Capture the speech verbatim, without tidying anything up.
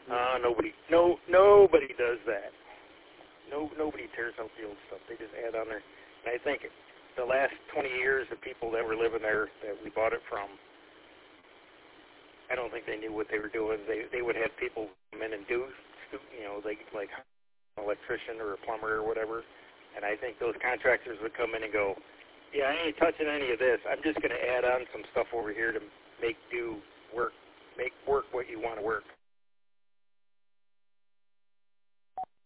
Uh, nobody, no, nobody does that. No, nobody tears out the old stuff. They just add on there. And I think the last twenty years, the people that were living there that we bought it from, I don't think they knew what they were doing. They they would have people come in and do, you know, they like an electrician or a plumber or whatever. And I think those contractors would come in and go, yeah, I ain't touching any of this. I'm just going to add on some stuff over here to make do work, make work what you want to work.